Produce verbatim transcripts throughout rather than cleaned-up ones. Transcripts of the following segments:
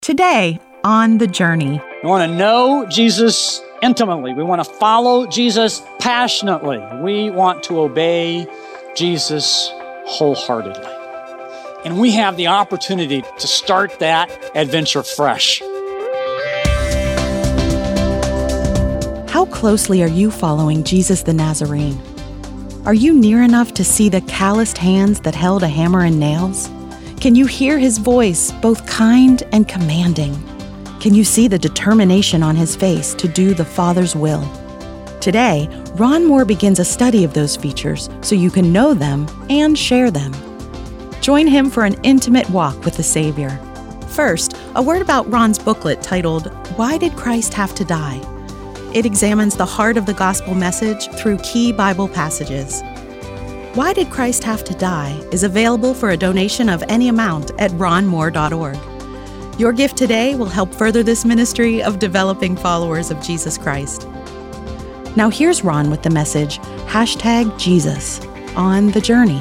Today on The Journey. We want to know Jesus intimately. We want to follow Jesus passionately. We want to obey Jesus wholeheartedly. And we have the opportunity to start that adventure fresh. How closely are you following Jesus the Nazarene? Are you near enough to see the calloused hands that held a hammer and nails? Can you hear his voice, both kind and commanding? Can you see the determination on his face to do the Father's will? Today, Ron Moore begins a study of those features so you can know them and share them. Join him for an intimate walk with the Savior. First, a word about Ron's booklet titled, Why Did Christ Have to Die? It examines the heart of the gospel message through key Bible passages. Why Did Christ Have to Die is available for a donation of any amount at ron moore dot org. Your gift today will help further this ministry of developing followers of Jesus Christ. Now here's Ron with the message, hashtag Jesus, on The Journey.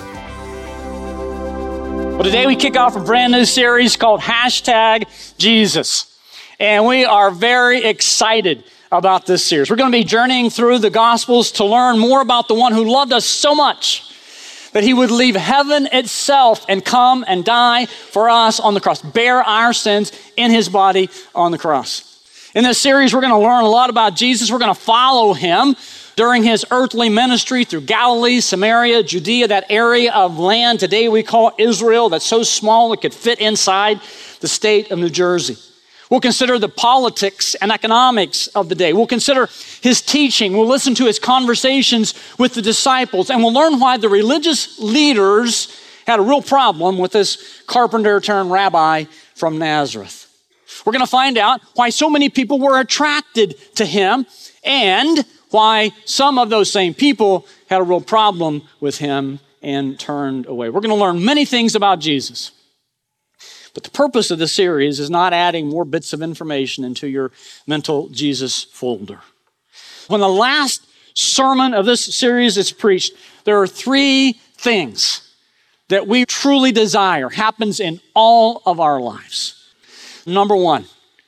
Well, today we kick off a brand new series called Hashtag Jesus. And we are very excited about this series. We're going to be journeying through the Gospels to learn more about the one who loved us so much that he would leave heaven itself and come and die for us on the cross, bear our sins in his body on the cross. In this series, we're going to learn a lot about Jesus. We're going to follow him during his earthly ministry through Galilee, Samaria, Judea, that area of land today we call Israel, that's so small it could fit inside the state of New Jersey. We'll consider the politics and economics of the day. We'll consider his teaching. We'll listen to his conversations with the disciples, and we'll learn why the religious leaders had a real problem with this carpenter turned rabbi from Nazareth. We're going to find out why so many people were attracted to him and why some of those same people had a real problem with him and turned away. We're going to learn many things about Jesus. But the purpose of this series is not adding more bits of information into your mental Jesus folder. When the last sermon of this series is preached, there are three things that we truly desire happens in all of our lives. Number one,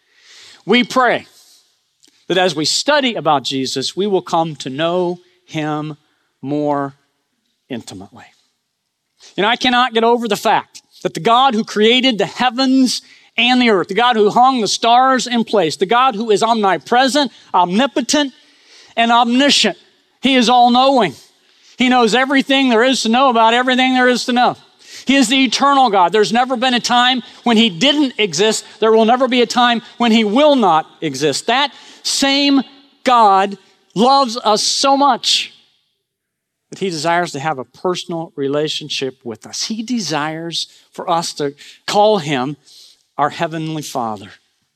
we pray that as we study about Jesus, we will come to know him more intimately. You know, I cannot get over the fact that the God who created the heavens and the earth, the God who hung the stars in place, the God who is omnipresent, omnipotent, and omniscient, he is all-knowing. He knows everything there is to know about everything there is to know. He is the eternal God. There's never been a time when he didn't exist. There will never be a time when he will not exist. That same God loves us so much that he desires to have a personal relationship with us. He desires for us to call him our Heavenly Father.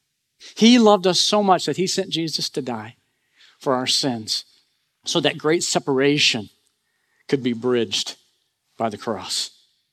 He loved us so much that he sent Jesus to die for our sins so that great separation could be bridged by the cross.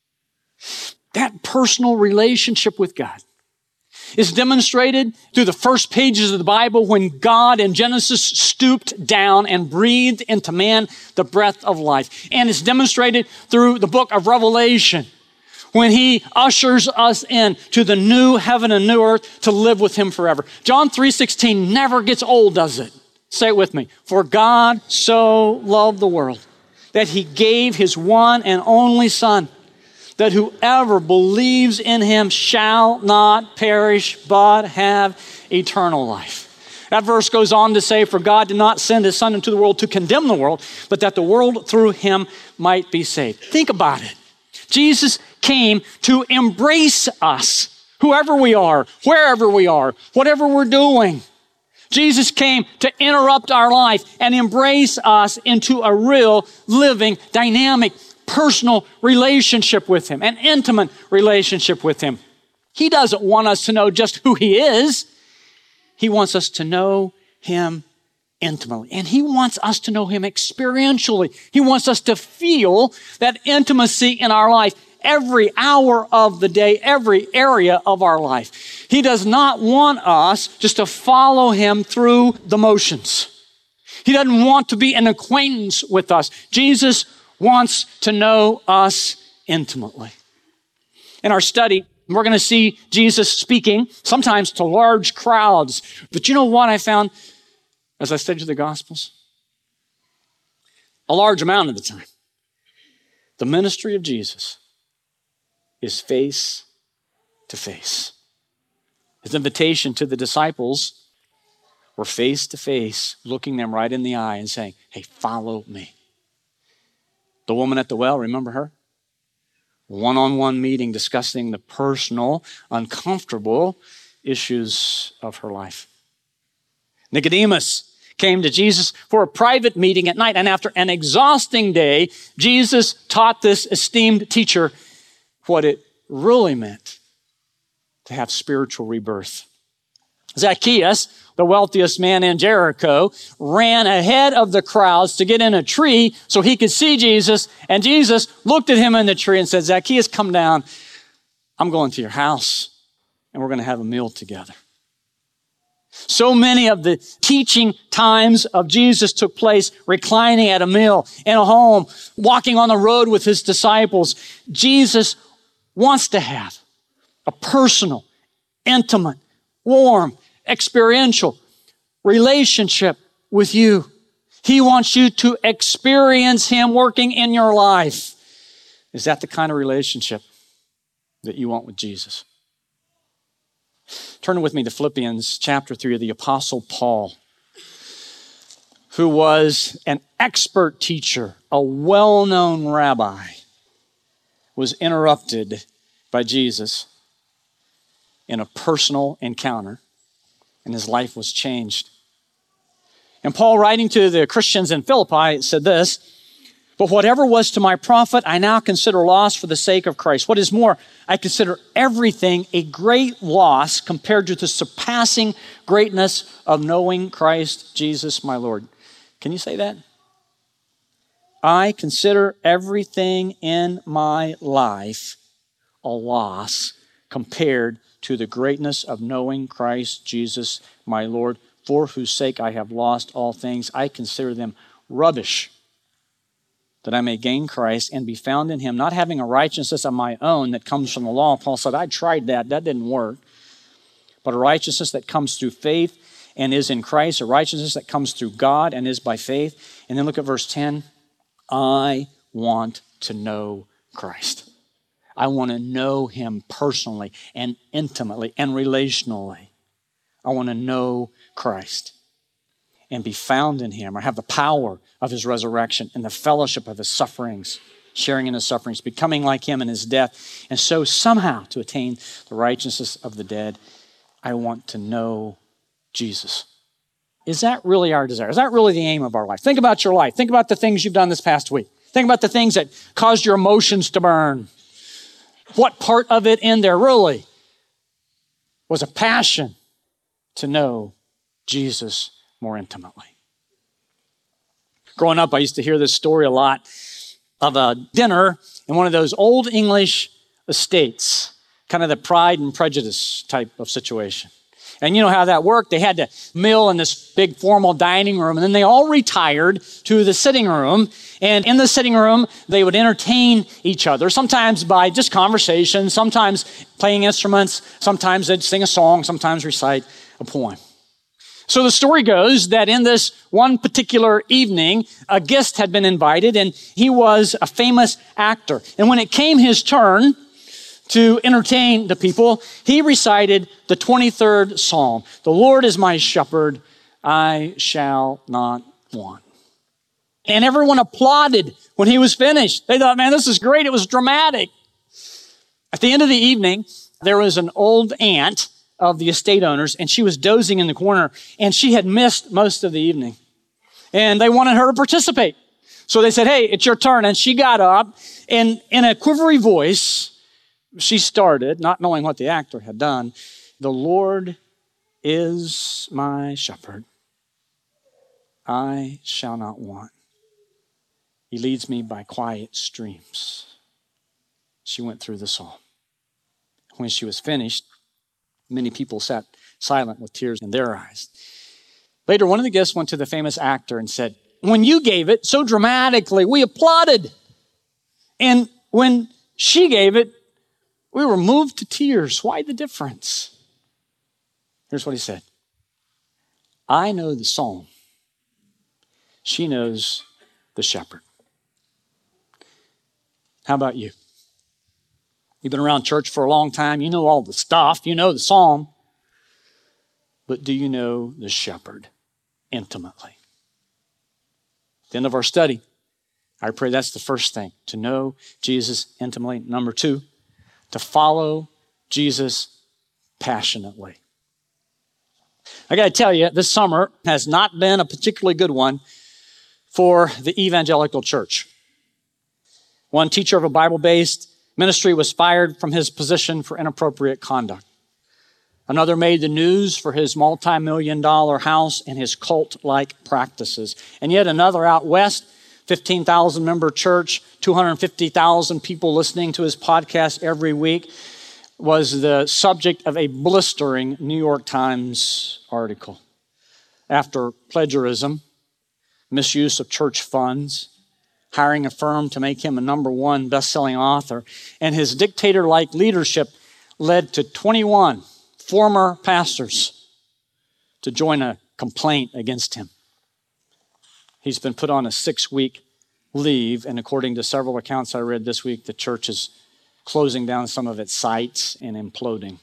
That personal relationship with God is demonstrated through the first pages of the Bible when God in Genesis stooped down and breathed into man the breath of life. And it's demonstrated through the book of Revelation when he ushers us in to the new heaven and new earth to live with him forever. John three sixteen never gets old, does it? Say it with me. For God so loved the world that he gave his one and only Son, that whoever believes in him shall not perish, but have eternal life. That verse goes on to say, for God did not send his Son into the world to condemn the world, but that the world through him might be saved. Think about it. Jesus came to embrace us, whoever we are, wherever we are, whatever we're doing. Jesus came to interrupt our life and embrace us into a real, living, dynamic, personal relationship with him, an intimate relationship with him. He doesn't want us to know just who he is. He wants us to know him intimately. And he wants us to know him experientially. He wants us to feel that intimacy in our life every hour of the day, every area of our life. He does not want us just to follow him through the motions. He doesn't want to be an acquaintance with us. Jesus wants to know us intimately. In our study We're going to see Jesus speaking, sometimes to large crowds. But you know what I found as I studied the Gospels? A large amount of the time, the ministry of Jesus is face to face. His invitation to the disciples were face to face, looking them right in the eye and saying, hey, follow me. The woman at the well, remember her? One-on-one meeting discussing the personal, uncomfortable issues of her life. Nicodemus came to Jesus for a private meeting at night, and after an exhausting day, Jesus taught this esteemed teacher what it really meant to have spiritual rebirth. Zacchaeus, the wealthiest man in Jericho, ran ahead of the crowds to get in a tree so he could see Jesus. And Jesus looked at him in the tree and said, Zacchaeus, come down. I'm going to your house and we're going to have a meal together. So many of the teaching times of Jesus took place reclining at a meal, in a home, walking on the road with his disciples. Jesus wants to have a personal, intimate, warm, experiential relationship with you. He wants you to experience him working in your life. Is that the kind of relationship that you want with Jesus? Turn with me to Philippians chapter three of the Apostle Paul, who was an expert teacher, a well-known rabbi, was interrupted by Jesus in a personal encounter, and his life was changed. And Paul, writing to the Christians in Philippi, said this, but whatever was to my profit, I now consider loss for the sake of Christ. What is more, I consider everything a great loss compared to the surpassing greatness of knowing Christ Jesus my Lord. Can you say that? I consider everything in my life a loss compared to the greatness of knowing Christ Jesus my Lord, for whose sake I have lost all things. I consider them rubbish, that I may gain Christ and be found in him, not having a righteousness of my own that comes from the law. Paul said, I tried that, that didn't work. But a righteousness that comes through faith and is in Christ, a righteousness that comes through God and is by faith. And then look at verse ten. I want to know Christ. I want to know him personally and intimately and relationally. I want to know Christ and be found in him, or have the power of his resurrection and the fellowship of his sufferings, sharing in his sufferings, becoming like him in his death, and so somehow to attain the righteousness of the dead. I want to know Jesus. Is that really our desire? Is that really the aim of our life? Think about your life. Think about the things you've done this past week. Think about the things that caused your emotions to burn. What part of it in there really was a passion to know Jesus more intimately? Growing up, I used to hear this story a lot of a dinner in one of those old English estates, kind of the Pride and Prejudice type of situation. And you know how that worked. They had to meal in this big formal dining room, and then they all retired to the sitting room. And in the sitting room, they would entertain each other, sometimes by just conversation, sometimes playing instruments, sometimes they'd sing a song, sometimes recite a poem. So the story goes that in this one particular evening, a guest had been invited, and he was a famous actor. And when it came his turn to entertain the people, he recited the twenty-third Psalm. The Lord is my shepherd, I shall not want. And everyone applauded when he was finished. They thought, man, this is great. It was dramatic. At the end of the evening, there was an old aunt of the estate owners, and she was dozing in the corner, and she had missed most of the evening. And they wanted her to participate. So they said, hey, it's your turn. And she got up, and in a quivery voice, she started, not knowing what the actor had done, the Lord is my shepherd. I shall not want. He leads me by quiet streams. She went through the psalm. When she was finished, many people sat silent with tears in their eyes. Later, one of the guests went to the famous actor and said, when you gave it so dramatically, we applauded. And when she gave it, We were moved to tears. Why the difference? Here's what he said. I know the psalm. She knows the shepherd. How about you? You've been around church for a long time. You know all the stuff. You know the psalm. But do you know the shepherd intimately? At the end of our study, I pray that's the first thing, to know Jesus intimately. Number two, to follow Jesus passionately. I got to tell you, this summer has not been a particularly good one for the evangelical church. One teacher of a Bible-based ministry was fired from his position for inappropriate conduct. Another made the news for his multi-million dollar house and his cult-like practices. And yet another out west, fifteen thousand member church, two hundred fifty thousand people listening to his podcast every week, was the subject of a blistering New York Times article. After plagiarism, misuse of church funds, hiring a firm to make him a number one best-selling author, and his dictator-like leadership led to twenty-one former pastors to join a complaint against him. He's been put on a six-week leave, and according to several accounts I read this week, the church is closing down some of its sites and imploding.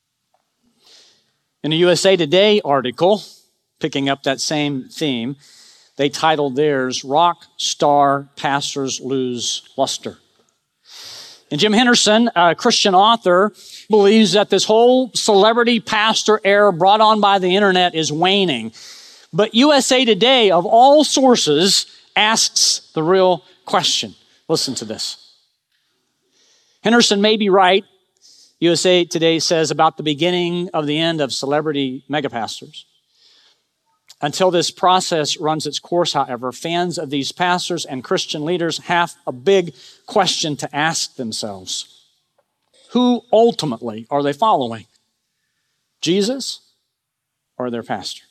In a U S A Today article, picking up that same theme, they titled theirs, Rock Star Pastors Lose Luster. And Jim Henderson, a Christian author, believes that this whole celebrity pastor era brought on by the internet is waning. But U S A Today, of all sources, asks the real question. Listen to this. Henderson may be right, U S A Today says, about the beginning of the end of celebrity megapastors. Until this process runs its course, however, fans of these pastors and Christian leaders have a big question to ask themselves. Who ultimately are they following? Jesus or their pastor?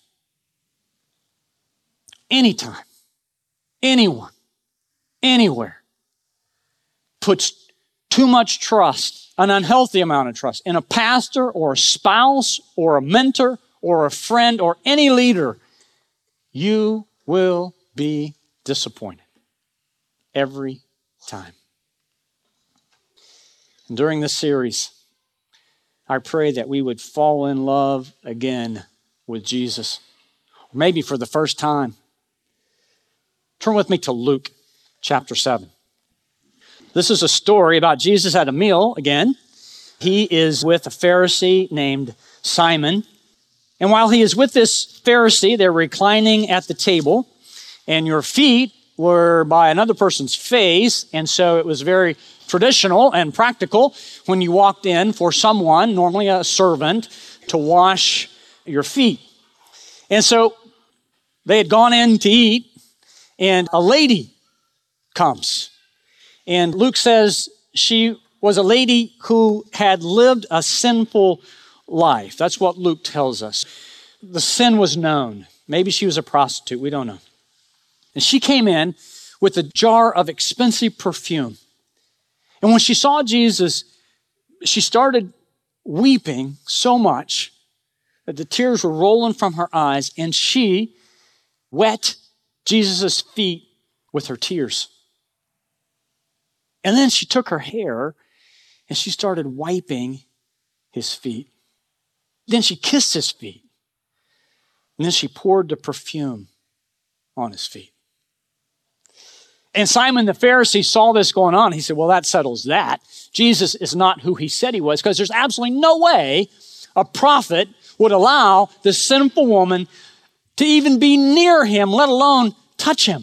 Anytime, anyone, anywhere puts too much trust, an unhealthy amount of trust, in a pastor or a spouse or a mentor or a friend or any leader, you will be disappointed every time. And during this series, I pray that we would fall in love again with Jesus, maybe for the first time. Turn with me to Luke chapter seven. This is a story about Jesus at a meal again. He is with a Pharisee named Simon. And while he is with this Pharisee, they're reclining at the table, and your feet were by another person's face, and so it was very traditional and practical when you walked in for someone, normally a servant, to wash your feet. And so they had gone in to eat, and a lady comes. And Luke says she was a lady who had lived a sinful life. That's what Luke tells us. The sin was known. Maybe she was a prostitute. We don't know. And she came in with a jar of expensive perfume. And when she saw Jesus, she started weeping so much that the tears were rolling from her eyes, and she wet Jesus' feet with her tears. And then she took her hair and she started wiping his feet. Then she kissed his feet. And then she poured the perfume on his feet. And Simon the Pharisee saw this going on. He said, well, that settles that. Jesus is not who he said he was, because there's absolutely no way a prophet would allow this sinful woman to even be near him, let alone touch him.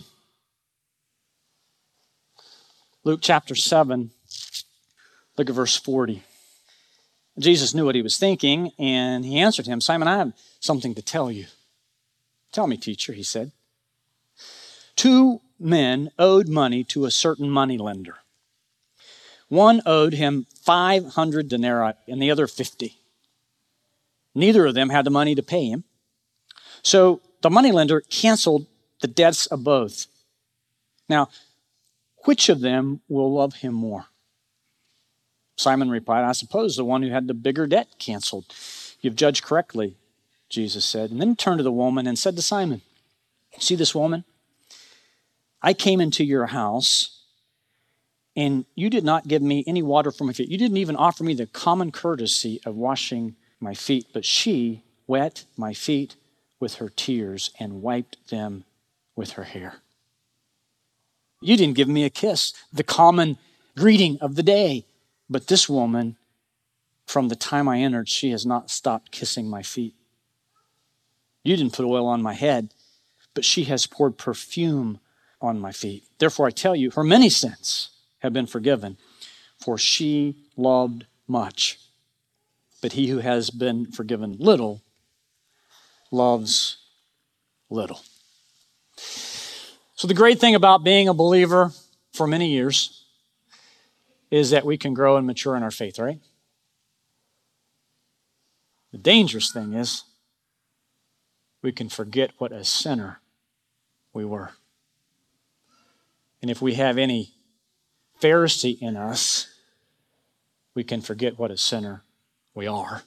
Luke chapter seven, look at verse forty. Jesus knew what he was thinking, and he answered him, Simon, I have something to tell you. Tell me, teacher, he said. Two men owed money to a certain moneylender. One owed him five hundred denarii and the other fifty. Neither of them had the money to pay him. So the moneylender canceled the debts of both. Now, which of them will love him more? Simon replied, I suppose the one who had the bigger debt canceled. You've judged correctly, Jesus said. And then he turned to the woman and said to Simon, see this woman? I came into your house and you did not give me any water for my feet. You didn't even offer me the common courtesy of washing my feet, but she wet my feet with her tears and wiped them with her hair. You didn't give me a kiss, the common greeting of the day. But this woman, from the time I entered, she has not stopped kissing my feet. You didn't put oil on my head, but she has poured perfume on my feet. Therefore, I tell you, her many sins have been forgiven, for she loved much. But he who has been forgiven little loves little. So the great thing about being a believer for many years is that we can grow and mature in our faith, right? The dangerous thing is we can forget what a sinner we were. And if we have any Pharisee in us, we can forget what a sinner we are.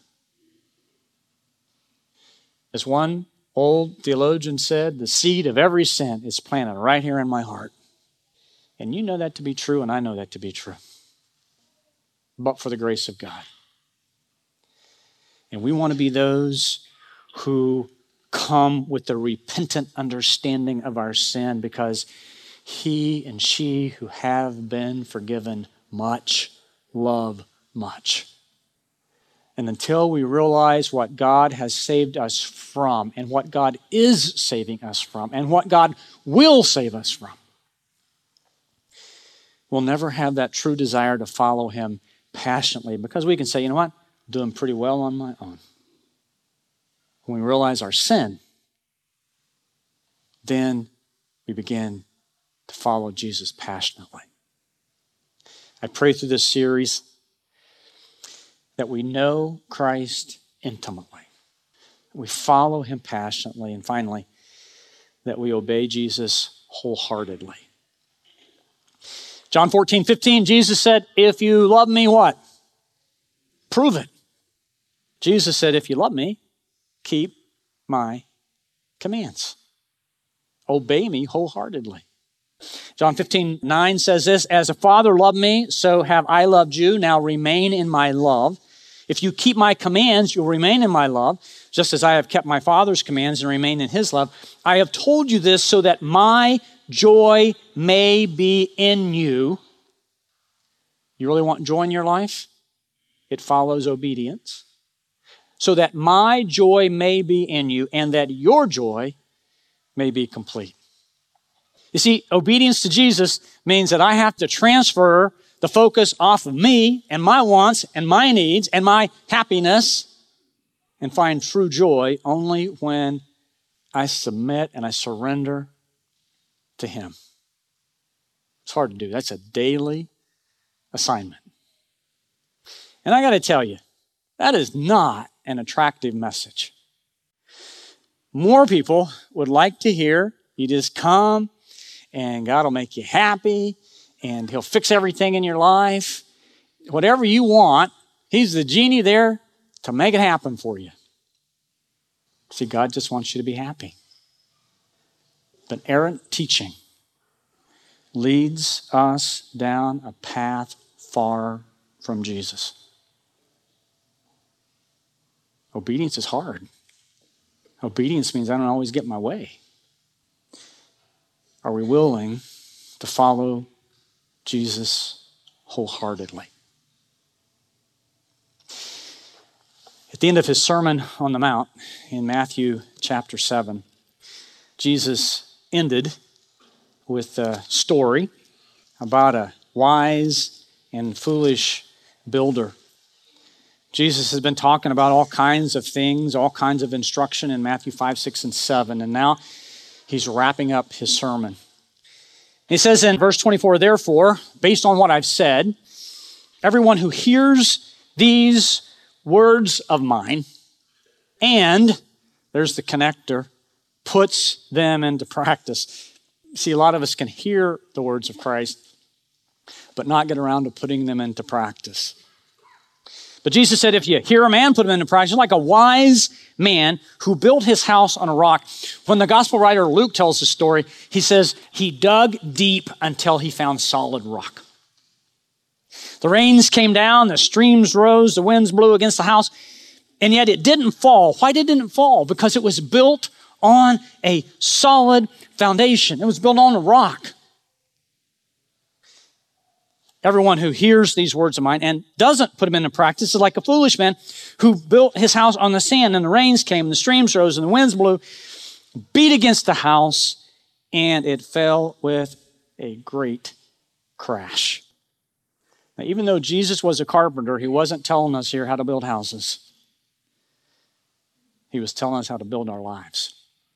As one old theologian said, the seed of every sin is planted right here in my heart. And you know that to be true, and I know that to be true. But for the grace of God. And we want to be those who come with the repentant understanding of our sin, because he and she who have been forgiven much love much. And until we realize what God has saved us from, and what God is saving us from, and what God will save us from, we'll never have that true desire to follow him passionately, because we can say, you know what, I'm doing pretty well on my own. When we realize our sin, then we begin to follow Jesus passionately. I pray through this series that we know Christ intimately, we follow him passionately, and finally, that we obey Jesus wholeheartedly. John fourteen fifteen, Jesus said, if you love me, what? Prove it. Jesus said, if you love me, keep my commands. Obey me wholeheartedly. John fifteen nine says this, as a Father loved me, so have I loved you. Now remain in my love. If you keep my commands, you'll remain in my love, just as I have kept my Father's commands and remain in his love. I have told you this so that my joy may be in you. You really want joy in your life? It follows obedience. So that my joy may be in you and that your joy may be complete. You see, obedience to Jesus means that I have to transfer the focus off of me and my wants and my needs and my happiness and find true joy only when I submit and I surrender to him. It's hard to do. That's a daily assignment. And I got to tell you, that is not an attractive message. More people would like to hear you just come and God will make you happy and he'll fix everything in your life. Whatever you want, he's the genie there to make it happen for you. See, God just wants you to be happy. But errant teaching leads us down a path far from Jesus. Obedience is hard. Obedience means I don't always get my way. Are we willing to follow Jesus wholeheartedly? At the end of his Sermon on the Mount in Matthew chapter seven, Jesus ended with a story about a wise and foolish builder. Jesus has been talking about all kinds of things, all kinds of instruction in Matthew five, six, and seven, and now he's wrapping up his sermon. He says in verse twenty-four, therefore, based on what I've said, everyone who hears these words of mine and, there's the connector, puts them into practice. See, a lot of us can hear the words of Christ, but not get around to putting them into practice. But Jesus said, if you hear a man, put him into practice, like a wise man who built his house on a rock. When the gospel writer Luke tells the story, he says he dug deep until he found solid rock. The rains came down, the streams rose, the winds blew against the house, and yet it didn't fall. Why didn't it fall? Because it was built on a solid foundation. It was built on a rock. Everyone who hears these words of mine and doesn't put them into practice is like a foolish man who built his house on the sand, and the rains came, and the streams rose, and the winds blew, beat against the house, and it fell with a great crash. Now, even though Jesus was a carpenter, he wasn't telling us here how to build houses. He was telling us how to build our lives.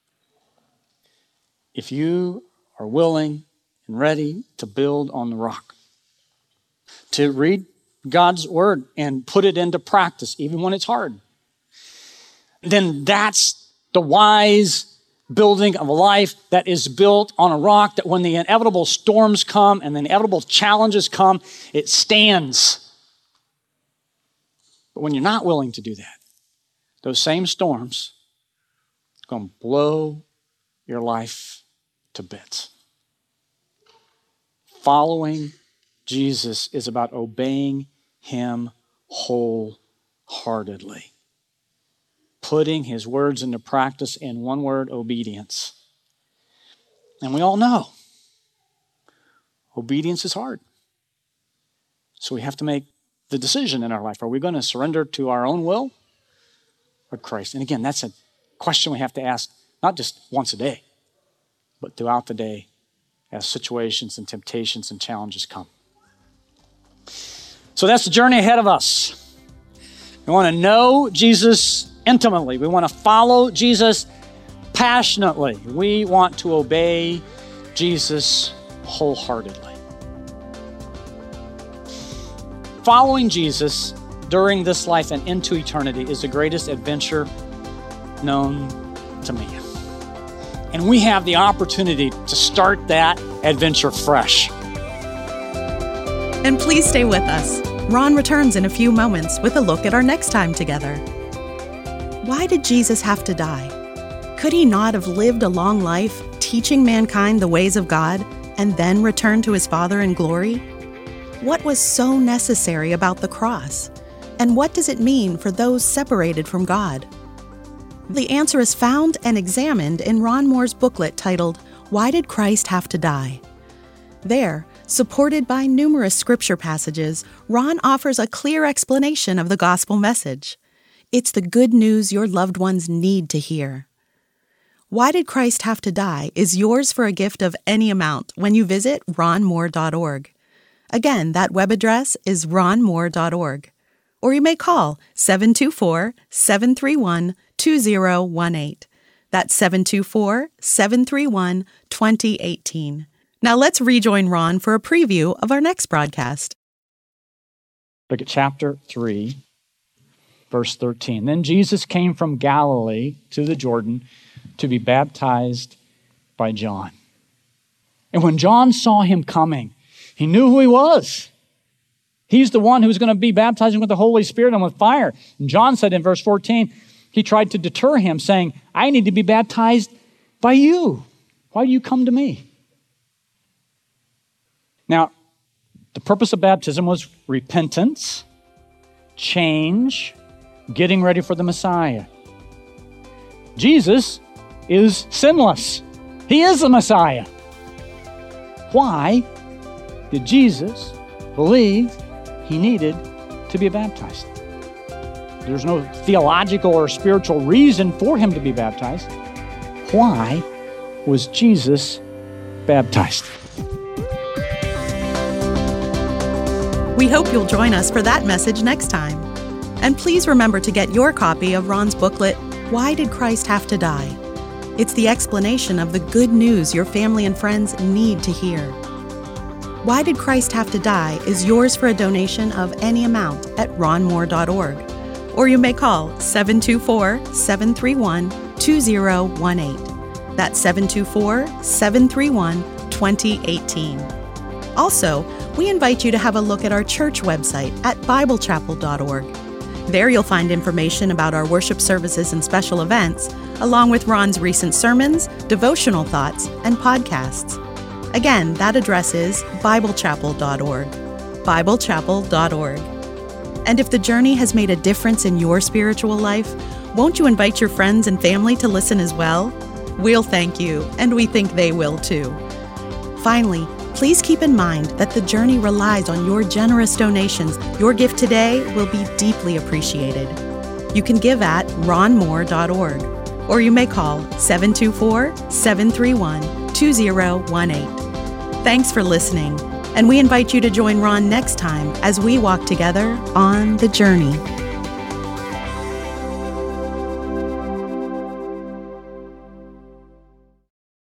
If you are willing and ready to build on the rock, to read God's word and put it into practice, even when it's hard, then that's the wise building of a life that is built on a rock, that when the inevitable storms come and the inevitable challenges come, it stands. But when you're not willing to do that, those same storms are going to blow your life to bits. Following Jesus is about obeying him wholeheartedly, putting his words into practice in one word, obedience. And we all know obedience is hard. So we have to make the decision in our life. Are we going to surrender to our own will or Christ? And again, that's a question we have to ask, not just once a day, but throughout the day as situations and temptations and challenges come. So that's the journey ahead of us. We want to know Jesus intimately. We want to follow Jesus passionately. We want to obey Jesus wholeheartedly. Following Jesus during this life and into eternity is the greatest adventure known to man. And we have the opportunity to start that adventure fresh. And please stay with us. Ron returns in a few moments with a look at our next time together. Why did Jesus have to die? Could he not have lived a long life teaching mankind the ways of God and then return to his Father in glory? What was so necessary about the cross? And what does it mean for those separated from God? The answer is found and examined in Ron Moore's booklet titled, Why Did Christ Have to Die? There, supported by numerous scripture passages, Ron offers a clear explanation of the gospel message. It's the good news your loved ones need to hear. Why Did Christ Have to Die is yours for a gift of any amount when you visit ron moore dot org. Again, that web address is ron moore dot org. Or you may call seven two four, seven three one, two zero one eight. That's seven two four, seven three one, two zero one eight. Now let's rejoin Ron for a preview of our next broadcast. Look at chapter three, verse thirteen. Then Jesus came from Galilee to the Jordan to be baptized by John. And when John saw him coming, he knew who he was. He's the one who's going to be baptizing with the Holy Spirit and with fire. And John said in verse fourteen, he tried to deter him, saying, I need to be baptized by you. Why do you come to me? Now, the purpose of baptism was repentance, change, getting ready for the Messiah. Jesus is sinless. He is the Messiah. Why did Jesus believe he needed to be baptized? There's no theological or spiritual reason for him to be baptized. Why was Jesus baptized? We hope you'll join us for that message next time. And please remember to get your copy of Ron's booklet, Why Did Christ Have to Die? It's the explanation of the good news your family and friends need to hear. Why Did Christ Have to Die is yours for a donation of any amount at ron moore dot org. Or you may call seven two four, seven three one, two zero one eight. That's seven two four, seven three one, two zero one eight. Also, we invite you to have a look at our church website at bible chapel dot org. There you'll find information about our worship services and special events, along with Ron's recent sermons, devotional thoughts, and podcasts. Again, that address is bible chapel dot org, bible chapel dot org. And if the journey has made a difference in your spiritual life, won't you invite your friends and family to listen as well? We'll thank you, and we think they will too. Finally, please keep in mind that the journey relies on your generous donations. Your gift today will be deeply appreciated. You can give at ron moore dot org, or you may call seven two four, seven three one, two zero one eight. Thanks for listening, and we invite you to join Ron next time as we walk together on the journey.